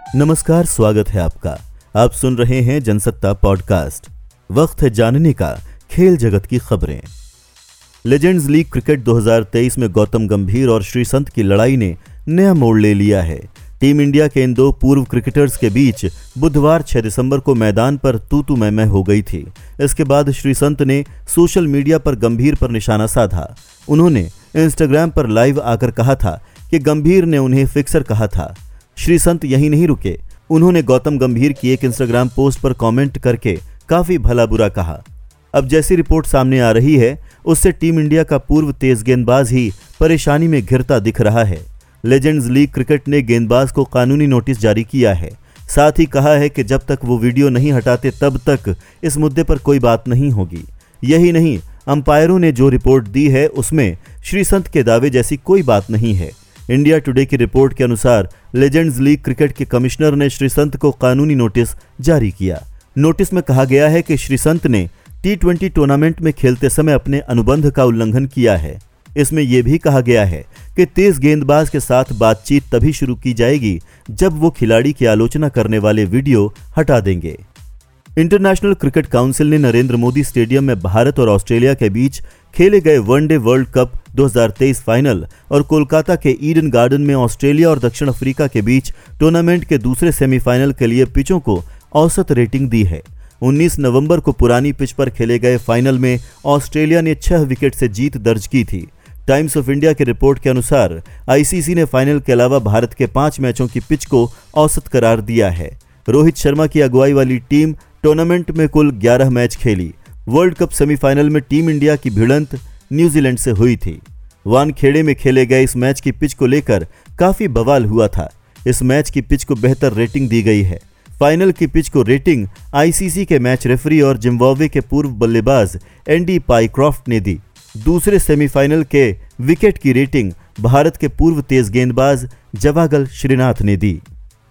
नमस्कार, स्वागत है आपका। आप सुन रहे हैं जनसत्ता पॉडकास्ट। वक्त है जानने का खेल जगत की खबरें। लेजेंड्स लीग क्रिकेट 2023 में गौतम गंभीर और श्रीसंत की लड़ाई ने नया मोड़ ले लिया है। टीम इंडिया के इन दो पूर्व क्रिकेटर्स के बीच बुधवार 6 दिसंबर को मैदान पर तू मैं हो गई थी। इसके बाद श्रीसंत ने सोशल मीडिया पर गंभीर पर निशाना साधा। उन्होंने इंस्टाग्राम पर लाइव आकर कहा था कि गंभीर ने उन्हें फिक्सर कहा था। श्रीसंत यहीं नहीं रुके, उन्होंने गौतम गंभीर की एक इंस्टाग्राम पोस्ट पर कमेंट करके काफी भला बुरा कहा। अब जैसी रिपोर्ट सामने आ रही है, उससे टीम इंडिया का पूर्व तेज गेंदबाज ही परेशानी में घिरता दिख रहा है। लेजेंड्स लीग क्रिकेट ने गेंदबाज को कानूनी नोटिस जारी किया है। साथ ही कहा है कि जब तक वो वीडियो नहीं हटाते तब तक इस मुद्दे पर कोई बात नहीं होगी। यही नहीं, अंपायरों ने जो रिपोर्ट दी है उसमें श्रीसंत के दावे जैसी कोई बात नहीं है। इंडिया टुडे की रिपोर्ट के अनुसार लेजेंड्स लीग क्रिकेट के कमिश्नर ने श्रीसंत को कानूनी नोटिस जारी किया। नोटिस में कहा गया है कि श्रीसंत ने T20 टूर्नामेंट में खेलते समय अपने अनुबंध का उल्लंघन किया है। इसमें यह भी कहा गया है कि तेज गेंदबाज के साथ बातचीत तभी शुरू की जाएगी जब वो खिलाड़ी की आलोचना करने वाले वीडियो हटा देंगे। इंटरनेशनल क्रिकेट काउंसिल ने नरेंद्र मोदी स्टेडियम में भारत और ऑस्ट्रेलिया के बीच खेले गए वनडे वर्ल्ड कप 2023 फाइनल और कोलकाता के ईडन गार्डन में ऑस्ट्रेलिया और दक्षिण अफ्रीका के बीच टूर्नामेंट के दूसरे सेमीफाइनल के लिए पिचों को औसत रेटिंग दी है। 19 नवंबर को पुरानी पिच पर खेले गए फाइनल में ऑस्ट्रेलिया ने 6 विकेट से जीत दर्ज की थी। टाइम्स ऑफ इंडिया की रिपोर्ट के अनुसार आईसीसी ने फाइनल के अलावा भारत के 5 मैचों की पिच को औसत करार दिया है। रोहित शर्मा की अगुवाई वाली टीम टूर्नामेंट में कुल 11 मैच खेली। वर्ल्ड कप सेमीफाइनल में टीम इंडिया की भिड़ंत न्यूजीलैंड से हुई थी। वानखेड़े में खेले गए इस मैच की पिच को लेकर काफी बवाल हुआ था। इस मैच की पिच को बेहतर रेटिंग दी गई है। फाइनल की पिच को रेटिंग आईसीसी के मैच रेफरी और जिम्बाब्वे के पूर्व बल्लेबाज एंडी पाइक्रॉफ्ट ने दी। दूसरे सेमीफाइनल के विकेट की रेटिंग भारत के पूर्व तेज गेंदबाज जवागल श्रीनाथ ने दी।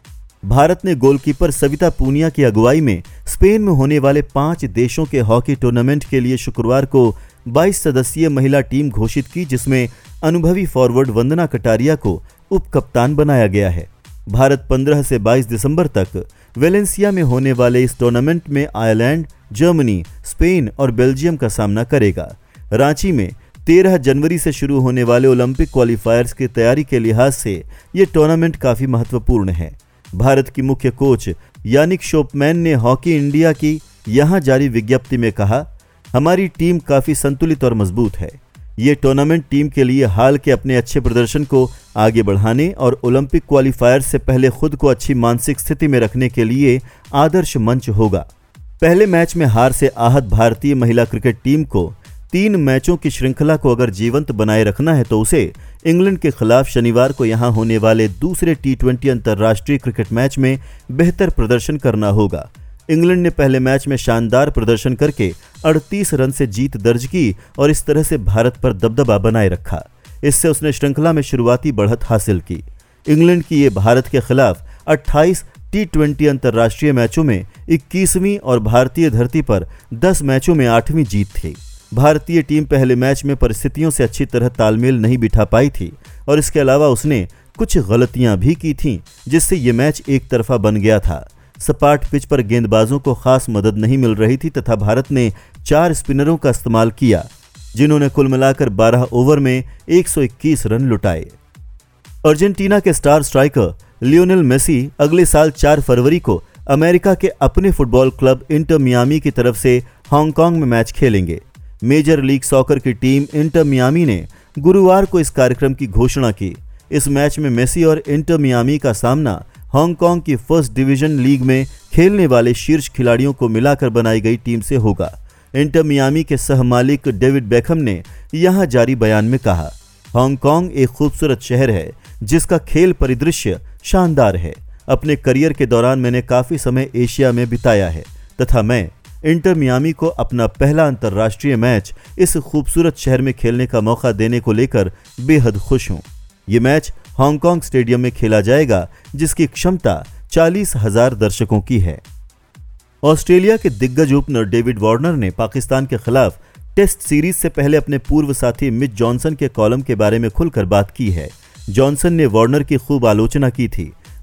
भारत ने गोलकीपर सविता पूनिया की अगुवाई में स्पेन में होने वाले 5 देशों के हॉकी टूर्नामेंट के लिए शुक्रवार को 22 सदस्यीय महिला टीम घोषित की, जिसमें अनुभवी फॉरवर्ड वंदना कटारिया को उप कप्तान बनाया गया है। भारत 15 से 22 दिसंबर तक वेलेंसिया में होने वाले इस टूर्नामेंट में आयरलैंड, जर्मनी, स्पेन और बेल्जियम का सामना करेगा। रांची में 13 जनवरी से शुरू होने वाले ओलंपिक क्वालिफायर्स की तैयारी के लिहाज से ये टूर्नामेंट काफी महत्वपूर्ण है। भारत की मुख्य कोच यानिक शोपमैन ने हॉकी इंडिया की यहां जारी विज्ञप्ति में कहा, हमारी टीम काफी संतुलित और मजबूत है। ये टूर्नामेंट टीम के लिए हाल के अपने अच्छे प्रदर्शन को आगे बढ़ाने और ओलंपिक क्वालिफायर से पहले खुद को अच्छी मानसिक स्थिति में रखने के लिए आदर्श मंच होगा। पहले मैच में हार से आहत भारतीय महिला क्रिकेट टीम को 3 मैचों की श्रृंखला को अगर जीवंत बनाए रखना है तो उसे इंग्लैंड के खिलाफ शनिवार को यहां होने वाले दूसरे T20 अंतर्राष्ट्रीय क्रिकेट मैच में बेहतर प्रदर्शन करना होगा। इंग्लैंड ने पहले मैच में शानदार प्रदर्शन करके 38 रन से जीत दर्ज की और इस तरह से भारत पर दबदबा बनाए रखा। इससे उसने श्रृंखला में शुरुआती बढ़त हासिल की। इंग्लैंड की ये भारत के खिलाफ 28 T20 अंतर्राष्ट्रीय मैचों में 21वीं और भारतीय धरती पर 10 मैचों में 8वीं जीत थी। भारतीय टीम पहले मैच में परिस्थितियों से अच्छी तरह तालमेल नहीं बिठा पाई थी और इसके अलावा उसने कुछ गलतियां भी की थीं, जिससे ये मैच एक तरफा बन गया था। सपाट पिच पर गेंदबाजों को खास मदद नहीं मिल रही थी तथा भारत ने 4 स्पिनरों का इस्तेमाल किया, जिन्होंने कुल मिलाकर 12 ओवर में 121 रन लुटाए। अर्जेंटीना के स्टार स्ट्राइकर लियोनेल मेसी अगले साल 4 फरवरी को अमेरिका के अपने फुटबॉल क्लब इंटर मियामी की तरफ से हांगकांग में मैच खेलेंगे। मेजर लीग सॉकर की टीम इंटर मियामी ने गुरुवार को इस कार्यक्रम की घोषणा की। इस मैच में मेसी और इंटर मियामी का सामना हांगकांग की फर्स्ट डिवीजन लीग में खेलने वाले शीर्ष खिलाड़ियों को मिलाकर बनाई गई टीम से होगा। इंटर मियामी के सह मालिक डेविड बेकहम ने यहां जारी बयान में कहा, हांगकांग एक खूबसूरत शहर है जिसका खेल परिदृश्य शानदार है। अपने करियर के दौरान मैंने काफी समय एशिया में बिताया है तथा मैं इंटर मियामी को अपना पहला अंतर्राष्ट्रीय मैच इस खूबसूरत शहर में खेलने का मौका देने को लेकर बेहद खुश हूं। ये मैच हांगकांग स्टेडियम में खेला जाएगा, जिसकी क्षमता 40,000 दर्शकों की है। ऑस्ट्रेलिया के दिग्गज ओपनर डेविड वार्नर ने पाकिस्तान के खिलाफ टेस्ट सीरीज से पहले अपने पूर्व साथी मिच जॉनसन के कॉलम के बारे में खुलकर बात की है। जॉनसन ने वार्नर की खूब आलोचना की थी।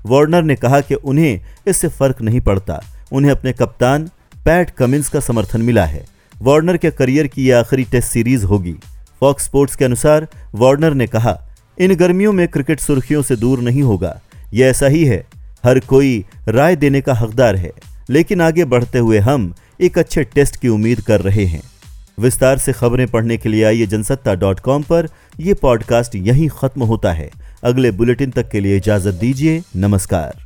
वार्नर ने कहा कि उन्हें इससे फर्क नहीं पड़ता, उन्हें अपने कप्तान पैट कमिंस का समर्थन मिला है। वार्नर के करियर की यह आखिरी टेस्ट सीरीज होगी। फॉक्स स्पोर्ट्स के अनुसार वार्नर ने कहा, इन गर्मियों में क्रिकेट सुर्खियों से दूर नहीं होगा। यह ऐसा ही है, हर कोई राय देने का हकदार है, लेकिन आगे बढ़ते हुए हम एक अच्छे टेस्ट की उम्मीद कर रहे हैं। विस्तार से खबरें पढ़ने के लिए आइए जनसत्ता.com पर। यह पॉडकास्ट यहीं खत्म होता है। अगले बुलेटिन तक के लिए इजाजत दीजिए। नमस्कार।